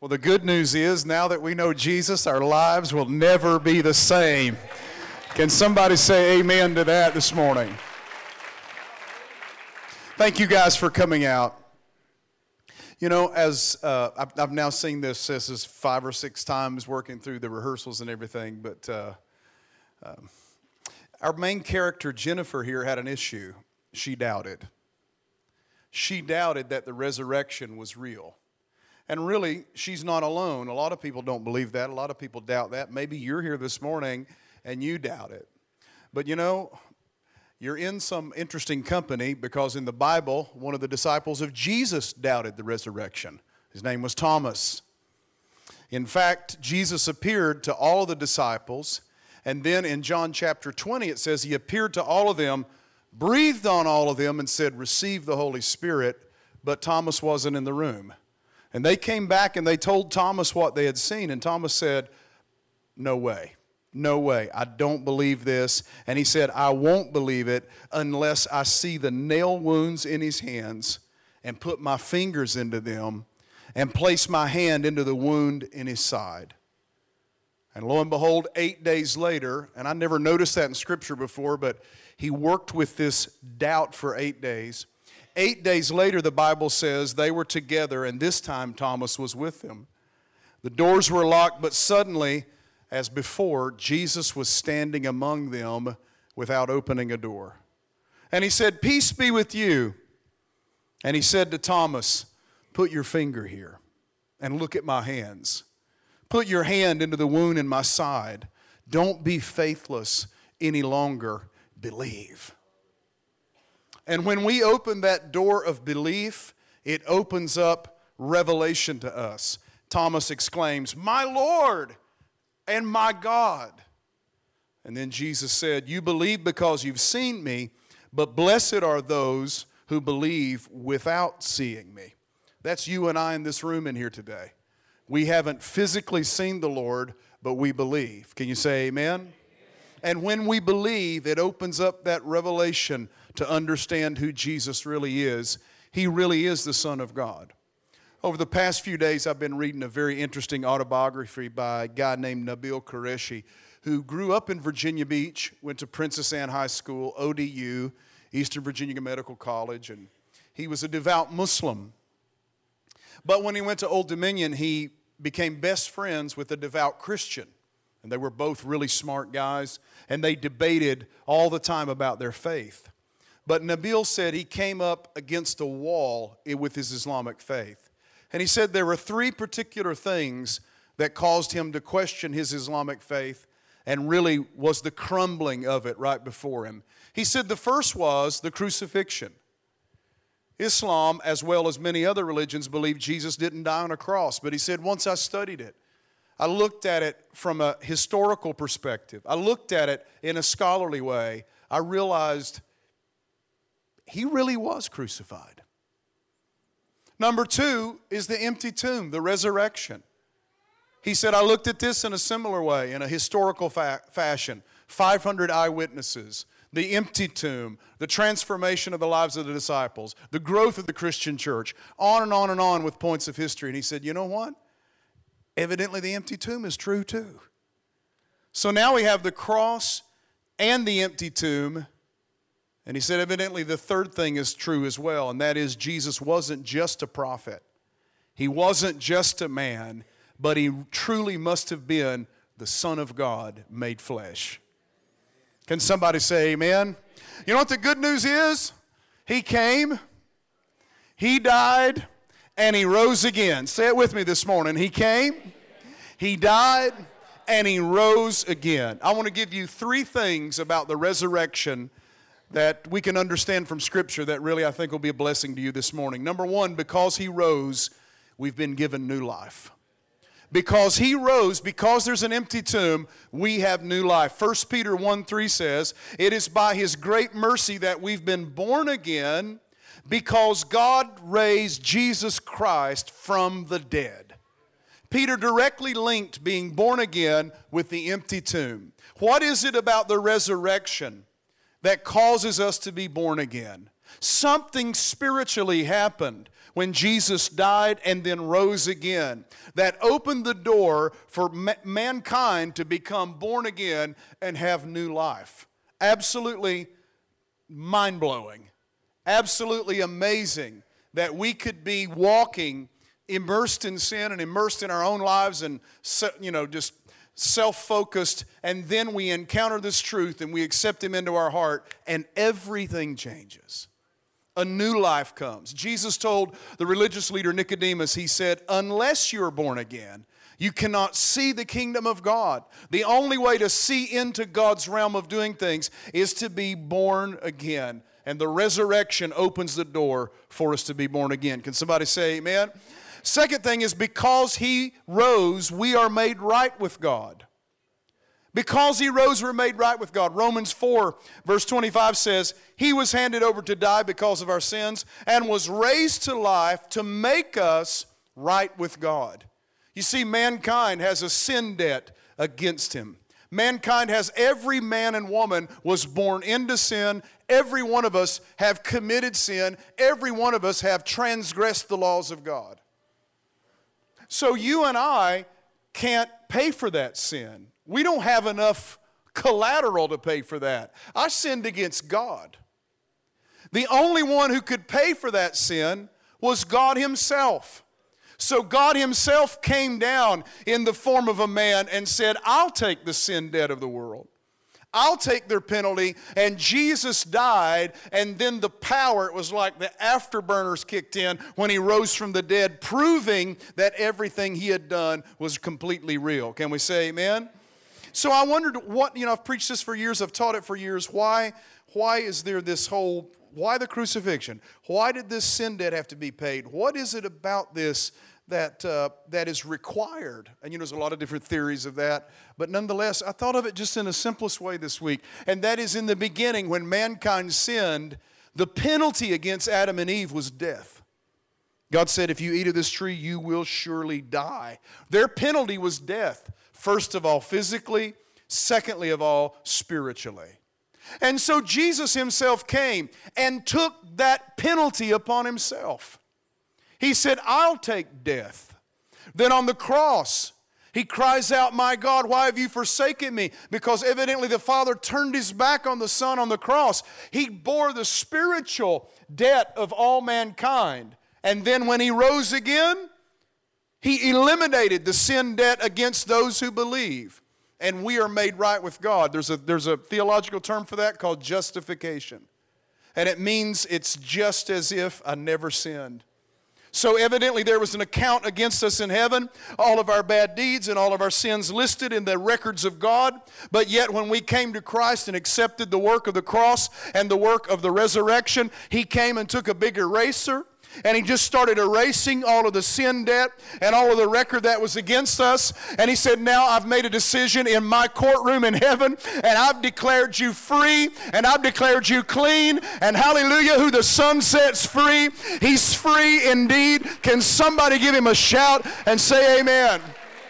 Well, the good news is now that we know Jesus, our lives will never be the same. Can somebody say amen to that this morning? Thank you guys for coming out. You know, as I've now seen this is 5 or 6 times working through the rehearsals and everything, but our main character, Jennifer, here had an issue. She doubted. She doubted that the resurrection was real. And really, she's not alone. A lot of people don't believe that. A lot of people doubt that. Maybe you're here this morning and you doubt it. But you know, you're in some interesting company because in the Bible, one of the disciples of Jesus doubted the resurrection. His name was Thomas. In fact, Jesus appeared to all of the disciples, and then in John chapter 20, it says he appeared to all of them, breathed on all of them, and said, "Receive the Holy Spirit," but Thomas wasn't in the room. And they came back and they told Thomas what they had seen, and Thomas said, "No way. No way. I don't believe this." And he said, "I won't believe it unless I see the nail wounds in his hands and put my fingers into them and place my hand into the wound in his side." And lo and behold, 8 days later, and I never noticed that in Scripture before, but he worked with this doubt for 8 days. 8 days later, the Bible says they were together, and this time Thomas was with them. The doors were locked, but suddenly, as before, Jesus was standing among them without opening a door. And he said, "Peace be with you." And he said to Thomas, "Put your finger here and look at my hands. Put your hand into the wound in my side. Don't be faithless any longer. Believe." And when we open that door of belief, it opens up revelation to us. Thomas exclaims, "My Lord and my God." And then Jesus said, "You believe because you've seen me, but blessed are those who believe without seeing me." That's you and I in this room in here today. We haven't physically seen the Lord, but we believe. Can you say amen? And when we believe, it opens up that revelation to understand who Jesus really is. He really is the Son of God. Over the past few days, I've been reading a very interesting autobiography by a guy named Nabil Qureshi, who grew up in Virginia Beach, went to Princess Anne High School, ODU, Eastern Virginia Medical College, and he was a devout Muslim. But when he went to Old Dominion, he became best friends with a devout Christian. And they were both really smart guys, and they debated all the time about their faith. But Nabil said he came up against a wall with his Islamic faith. And he said there were 3 particular things that caused him to question his Islamic faith and really was the crumbling of it right before him. He said the first was the crucifixion. Islam, as well as many other religions, believe Jesus didn't die on a cross. But he said, once I studied it, I looked at it from a historical perspective. I looked at it in a scholarly way. I realized he really was crucified. Number 2 is the empty tomb, the resurrection. He said, I looked at this in a similar way, in a historical fashion. 500 eyewitnesses, the empty tomb, the transformation of the lives of the disciples, the growth of the Christian church, on and on and on with points of history. And he said, you know what? Evidently the empty tomb is true too. So now we have the cross and the empty tomb. And he said evidently the third thing is true as well, and that is Jesus wasn't just a prophet. He wasn't just a man, but he truly must have been the Son of God made flesh. Can somebody say amen? You know what the good news is? He came, he died, and he rose again. Say it with me this morning. He came, he died, and he rose again. I want to give you 3 things about the resurrection that we can understand from Scripture that really I think will be a blessing to you this morning. Number 1, because he rose, we've been given new life. Because he rose, because there's an empty tomb, we have new life. 1 Peter 1:3 says, it is by his great mercy that we've been born again, because God raised Jesus Christ from the dead. Peter directly linked being born again with the empty tomb. What is it about the resurrection that causes us to be born again? Something spiritually happened when Jesus died and then rose again. That opened the door for mankind to become born again and have new life. Absolutely mind-blowing. Absolutely amazing that we could be walking immersed in sin and immersed in our own lives and, just self-focused, and then we encounter this truth and we accept Him into our heart and everything changes. A new life comes. Jesus told the religious leader Nicodemus, He said, unless you're born again, you cannot see the kingdom of God. The only way to see into God's realm of doing things is to be born again. And the resurrection opens the door for us to be born again. Can somebody say amen? Second thing is, because He rose, we are made right with God. Because He rose, we're made right with God. Romans 4, verse 25 says, He was handed over to die because of our sins and was raised to life to make us right with God. You see, mankind has a sin debt against him. Mankind has, every man and woman was born into sin. Every one of us have committed sin. Every one of us have transgressed the laws of God. So you and I can't pay for that sin. We don't have enough collateral to pay for that. I sinned against God. The only one who could pay for that sin was God Himself. So God Himself came down in the form of a man and said, I'll take the sin debt of the world. I'll take their penalty. And Jesus died, and then the power, it was like the afterburners kicked in when He rose from the dead, proving that everything He had done was completely real. Can we say amen? So I wondered I've preached this for years, I've taught it for years. Why is there this whole, why the crucifixion? Why did this sin debt have to be paid? What is it about this that is required? And there's a lot of different theories of that. But nonetheless, I thought of it just in the simplest way this week. And that is, in the beginning, when mankind sinned, the penalty against Adam and Eve was death. God said, if you eat of this tree, you will surely die. Their penalty was death. First of all, physically. Secondly of all, spiritually. And so Jesus Himself came and took that penalty upon Himself. He said, I'll take death. Then on the cross, He cries out, my God, why have you forsaken me? Because evidently the Father turned His back on the Son on the cross. He bore the spiritual debt of all mankind. And then when He rose again, He eliminated the sin debt against those who believe. And we are made right with God. There's a theological term for that called justification. And it means it's just as if I never sinned. So evidently there was an account against us in heaven, all of our bad deeds and all of our sins listed in the records of God. But yet when we came to Christ and accepted the work of the cross and the work of the resurrection, He came and took a big eraser. And He just started erasing all of the sin debt and all of the record that was against us. And He said, now I've made a decision in my courtroom in heaven, and I've declared you free, and I've declared you clean. And hallelujah, who the Son sets free, He's free indeed. Can somebody give Him a shout and say amen?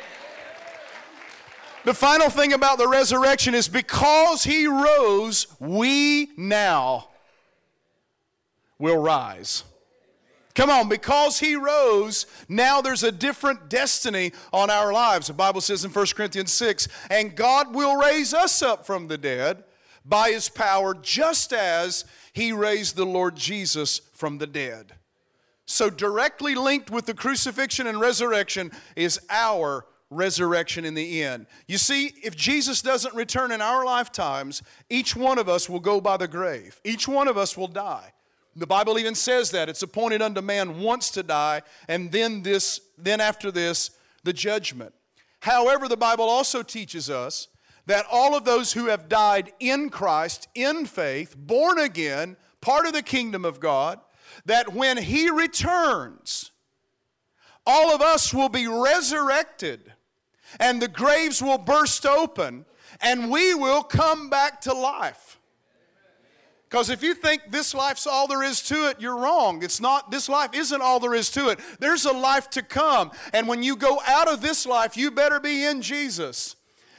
The final thing about the resurrection is, because He rose, we now will rise. Come on, because He rose, now there's a different destiny on our lives. The Bible says in 1 Corinthians 6, and God will raise us up from the dead by His power, just as He raised the Lord Jesus from the dead. So directly linked with the crucifixion and resurrection is our resurrection in the end. You see, if Jesus doesn't return in our lifetimes, each one of us will go by the grave. Each one of us will die. The Bible even says that it's appointed unto man once to die, and then after this, the judgment. However, the Bible also teaches us that all of those who have died in Christ, in faith, born again, part of the kingdom of God, that when He returns, all of us will be resurrected, and the graves will burst open, and we will come back to life. Because if you think this life's all there is to it, you're wrong. It's not. This life isn't all there is to it. There's a life to come. And when you go out of this life, you better be in Jesus.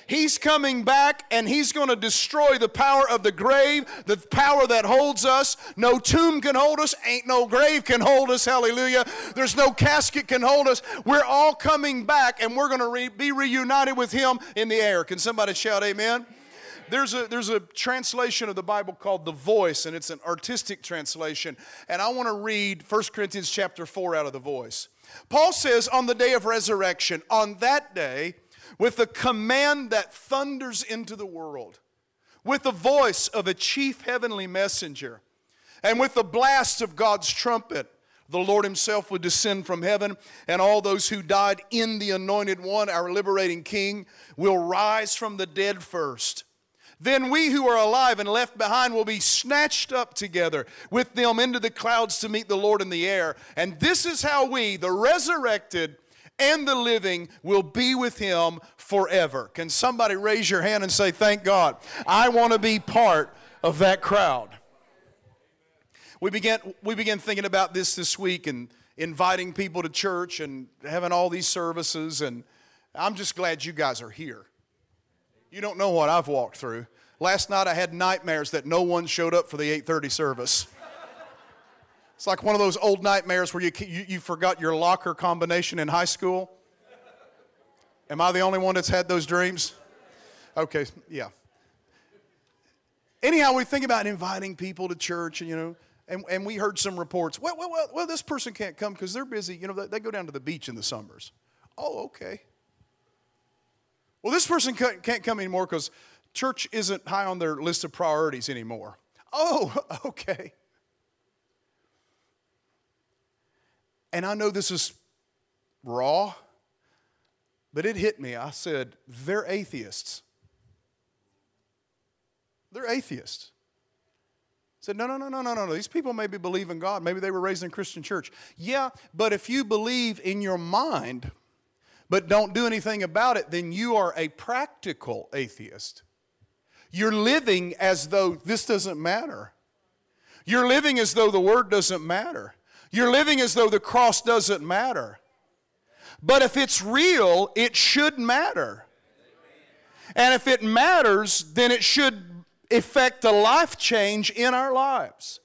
He's coming back, and He's going to destroy the power of the grave, the power that holds us. No tomb can hold us. Ain't no grave can hold us. Hallelujah. There's no casket can hold us. We're all coming back, and we're going to be reunited with Him in the air. Can somebody shout amen? There's a translation of the Bible called The Voice, and it's an artistic translation. And I want to read 1 Corinthians chapter 4 out of The Voice. Paul says, on the day of resurrection, on that day, with a command that thunders into the world, with the voice of a chief heavenly messenger, and with the blast of God's trumpet, the Lord Himself would descend from heaven, and all those who died in the Anointed One, our liberating King, will rise from the dead first. Then we who are alive and left behind will be snatched up together with them into the clouds to meet the Lord in the air. And this is how we, the resurrected and the living, will be with Him forever. Can somebody raise your hand and say, thank God, I want to be part of that crowd. We began thinking about this week and inviting people to church and having all these services, and I'm just glad you guys are here. You don't know what I've walked through. Last night I had nightmares that no one showed up for the 8:30 service. It's like one of those old nightmares where you forgot your locker combination in high school. Am I the only one that's had those dreams? Okay, yeah. Anyhow, we think about inviting people to church, and and we heard some reports. Well, this person can't come because they're busy. They go down to the beach in the summers. Oh, okay. Well, this person can't come anymore because church isn't high on their list of priorities anymore. Oh, okay. And I know this is raw, but it hit me. I said, they're atheists. They're atheists. I said, no. These people maybe believe in God. Maybe they were raised in a Christian church. Yeah, but if you believe in your mind, but don't do anything about it, then you are a practical atheist. You're living as though this doesn't matter. You're living as though the Word doesn't matter. You're living as though the cross doesn't matter. But if it's real, it should matter. And if it matters, then it should effect a life change in our lives.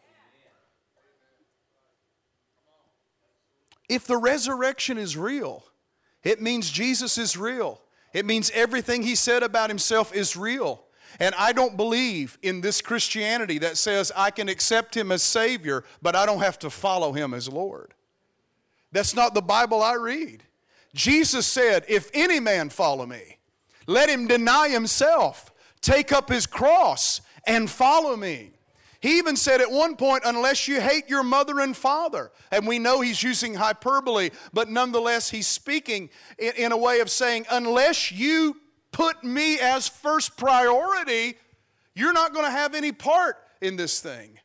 If the resurrection is real, it means Jesus is real. It means everything He said about Himself is real. And I don't believe in this Christianity that says I can accept Him as Savior, but I don't have to follow Him as Lord. That's not the Bible I read. Jesus said, if any man follow me, let him deny himself, take up his cross, and follow me. He even said at one point, unless you hate your mother and father. And we know He's using hyperbole, but nonetheless He's speaking in a way of saying, unless you put me as first priority, you're not going to have any part in this thing.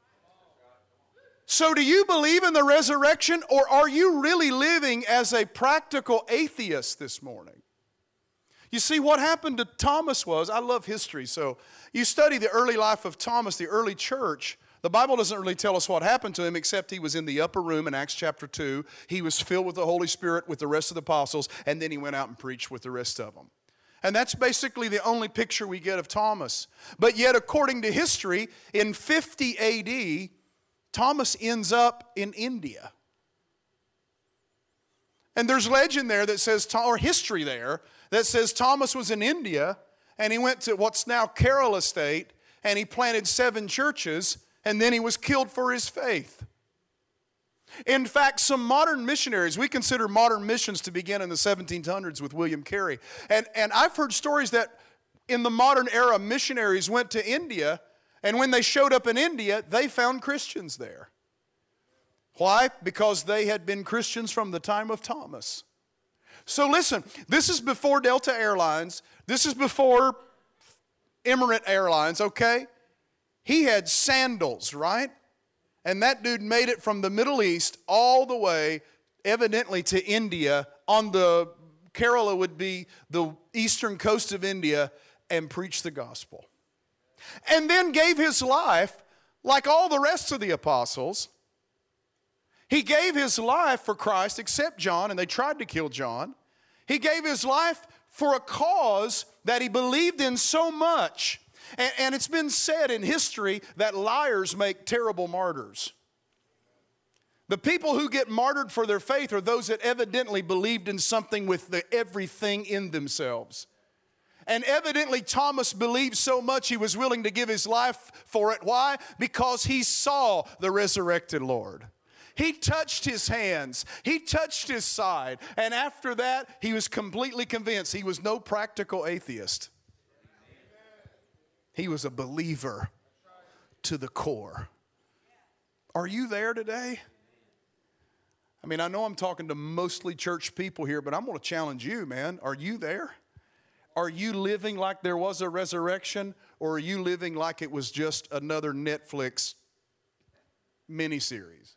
So do you believe in the resurrection, or are you really living as a practical atheist this morning? You see, what happened to Thomas was, I love history, so you study the early life of Thomas, the early church. The Bible doesn't really tell us what happened to him, except he was in the upper room in Acts chapter 2. He was filled with the Holy Spirit with the rest of the apostles, and then he went out and preached with the rest of them. And that's basically the only picture we get of Thomas. But yet, according to history, in 50 AD, Thomas ends up in India. And there's legend there that says, or history there, that says Thomas was in India, and he went to what's now Kerala state, and he planted 7 churches, and then he was killed for his faith. In fact, some modern missionaries, we consider modern missions to begin in the 1700s with William Carey. And I've heard stories that in the modern era, missionaries went to India, and when they showed up in India, they found Christians there. Why? Because they had been Christians from the time of Thomas. So listen, this is before Delta Airlines. This is before Emirates Airlines, okay? He had sandals, right? And that dude made it from the Middle East all the way, evidently, to India. On the Kerala would be the eastern coast of India, and preached the gospel. And then gave his life, like all the rest of the apostles. He gave his life for Christ, except John, and they tried to kill John. He gave his life for a cause that he believed in so much. And it's been said in history that liars make terrible martyrs. The people who get martyred for their faith are those that evidently believed in something with everything in themselves. And evidently Thomas believed so much he was willing to give his life for it. Why? Because he saw the resurrected Lord. He touched his hands. He touched his side. And after that, he was completely convinced. He was no practical atheist. He was a believer to the core. Are you there today? I mean, I know I'm talking to mostly church people here, but I'm going to challenge you, man. Are you there? Are you living like there was a resurrection, or are you living like it was just another Netflix miniseries?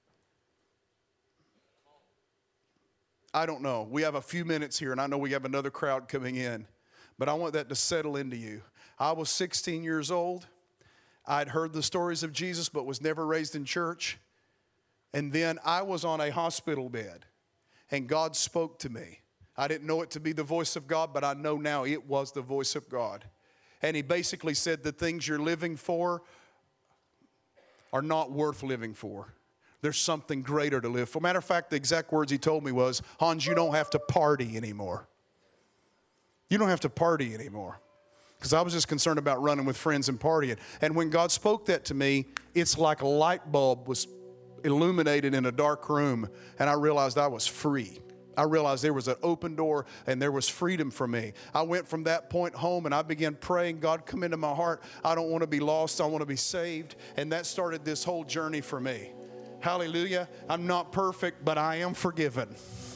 I don't know. We have a few minutes here, and I know we have another crowd coming in, but I want that to settle into you. I was 16 years old. I'd heard the stories of Jesus, but was never raised in church. And then I was on a hospital bed, and God spoke to me. I didn't know it to be the voice of God, but I know now it was the voice of God. And he basically said the things you're living for are not worth living for. There's something greater to live for. Matter of fact, the exact words he told me was, Hans, you don't have to party anymore. You don't have to party anymore. Because I was just concerned about running with friends and partying. And when God spoke that to me, it's like a light bulb was illuminated in a dark room, and I realized I was free. I realized there was an open door and there was freedom for me. I went from that point home and I began praying, God, come into my heart. I don't want to be lost. I want to be saved. And that started this whole journey for me. Hallelujah. I'm not perfect, but I am forgiven.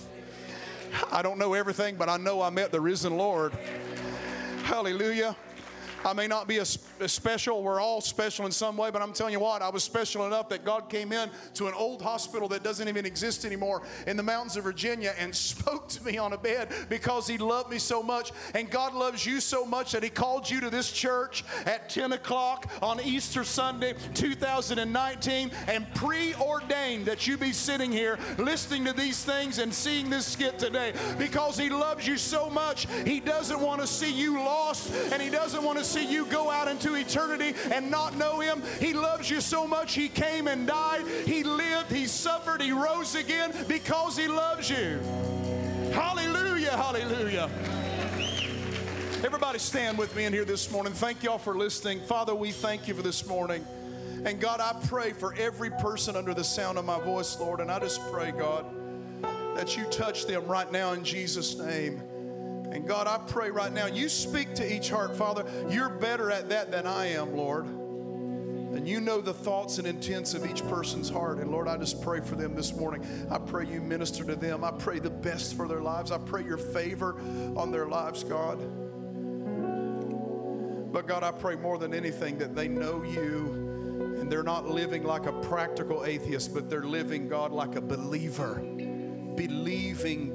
I don't know everything, but I know I met the risen Lord. Hallelujah. I may not be a special. We're all special in some way, but I'm telling you what, I was special enough that God came in to an old hospital that doesn't even exist anymore in the mountains of Virginia and spoke to me on a bed because he loved me so much. And God loves you so much that he called you to this church at 10 o'clock on Easter Sunday 2019 and preordained that you be sitting here listening to these things and seeing this skit today because he loves you so much. He doesn't want to see you lost, and he doesn't want to see you go out into eternity and not know him. He loves you so much he came and died. He lived, he suffered, he rose again because he loves you. Hallelujah, hallelujah. Everybody stand with me in here this morning. Thank y'all for listening. Father, we thank you for this morning. And God, I pray for every person under the sound of my voice, Lord. And I just pray, God, that you touch them right now in Jesus' name. And God, I pray right now, you speak to each heart, Father. You're better at that than I am, Lord. And you know the thoughts and intents of each person's heart. And Lord, I just pray for them this morning. I pray you minister to them. I pray the best for their lives. I pray your favor on their lives, God. But God, I pray more than anything that they know you and they're not living like a practical atheist, but they're living, God, like a believer. Believing,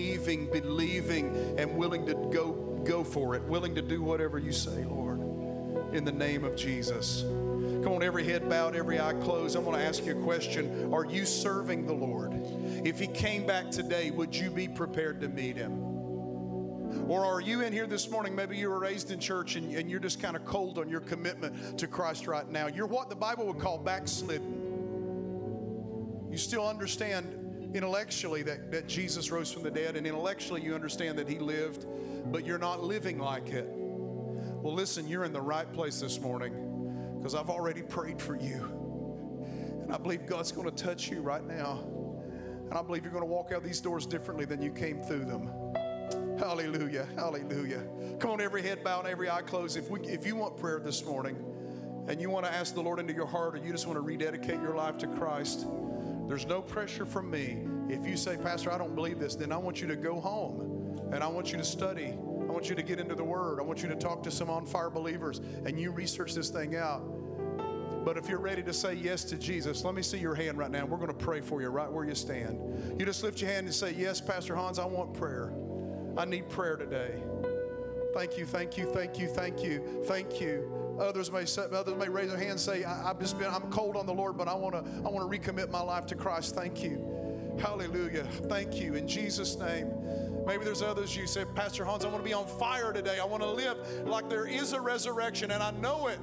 and willing to go for it, willing to do whatever you say, Lord, in the name of Jesus. Come on, every head bowed, every eye closed. I'm going to ask you a question. Are you serving the Lord? If he came back today, would you be prepared to meet him? Or are you in here this morning, maybe you were raised in church and you're just kind of cold on your commitment to Christ right now. You're what the Bible would call backslidden. You still understand intellectually that Jesus rose from the dead, and intellectually you understand that he lived, but you're not living like it. Well, listen, you're in the right place this morning because I've already prayed for you. And I believe God's going to touch you right now. And I believe you're going to walk out these doors differently than you came through them. Hallelujah, hallelujah. Come on, every head bowed, every eye closed. If you want prayer this morning and you want to ask the Lord into your heart, or you just want to rededicate your life to Christ, there's no pressure from me. If you say, Pastor, I don't believe this, then I want you to go home and I want you to study. I want you to get into the Word. I want you to talk to some on-fire believers and you research this thing out. But if you're ready to say yes to Jesus, let me see your hand right now. We're going to pray for you right where you stand. You just lift your hand and say, yes, Pastor Hans, I want prayer. I need prayer today. Thank you, thank you, thank you, thank you, thank you. Others may raise their hand and say, I'm cold on the Lord, but I want to recommit my life to Christ. Thank you. Hallelujah. Thank you. In Jesus' name. Maybe there's others you said, Pastor Hans, I want to be on fire today. I want to live like there is a resurrection, and I know it.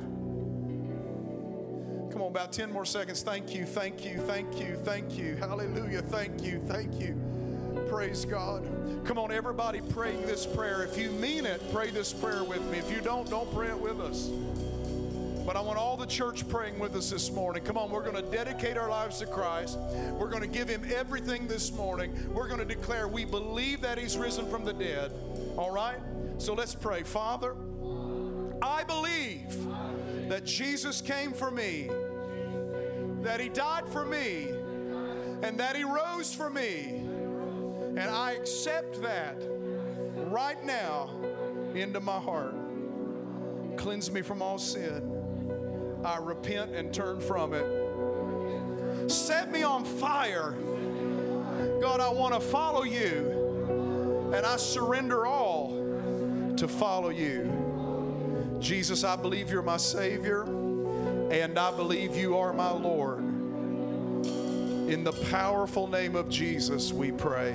Come on, about 10 more seconds. Thank you, thank you, thank you, thank you. Hallelujah. Thank you, thank you. Praise God. Come on, everybody praying this prayer. If you mean it, pray this prayer with me. If you don't pray it with us. But I want all the church praying with us this morning. Come on, we're going to dedicate our lives to Christ. We're going to give Him everything this morning. We're going to declare we believe that He's risen from the dead. All right? So let's pray. Father, I believe that Jesus came for me, that He died for me, and that He rose for me. And I accept that right now into my heart. Cleanse me from all sin. I repent and turn from it. Set me on fire. God, I want to follow you, and I surrender all to follow you. Jesus, I believe you're my Savior, and I believe you are my Lord. In the powerful name of Jesus, we pray.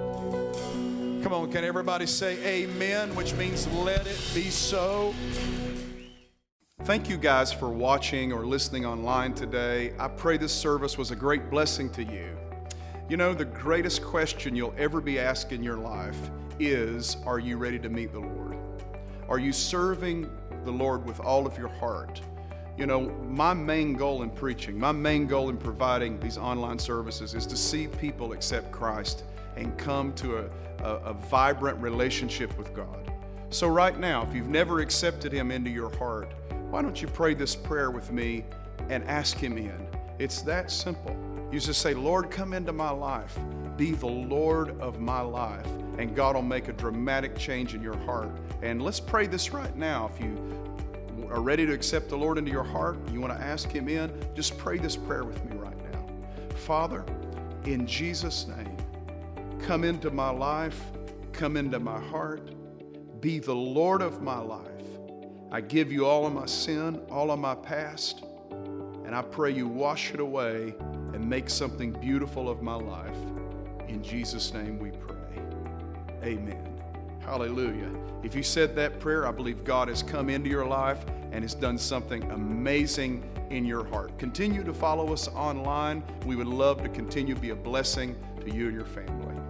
Come on, can everybody say amen, which means let it be so. Thank you guys for watching or listening online today. I pray this service was a great blessing to you. You know, the greatest question you'll ever be asked in your life is, are you ready to meet the Lord? Are you serving the Lord with all of your heart? You know, my main goal in preaching, my main goal in providing these online services is to see people accept Christ and come to a vibrant relationship with God. So right now, if you've never accepted Him into your heart, why don't you pray this prayer with me and ask Him in? It's that simple. You just say, Lord, come into my life. Be the Lord of my life. And God will make a dramatic change in your heart. And let's pray this right now. If you are ready to accept the Lord into your heart, you want to ask Him in, just pray this prayer with me right now. Father, in Jesus' name, come into my life, come into my heart, be the Lord of my life. I give you all of my sin, all of my past, and I pray you wash it away and make something beautiful of my life. In Jesus' name we pray. Amen. Hallelujah. If you said that prayer, I believe God has come into your life and has done something amazing in your heart. Continue to follow us online. We would love to continue to be a blessing to you and your family.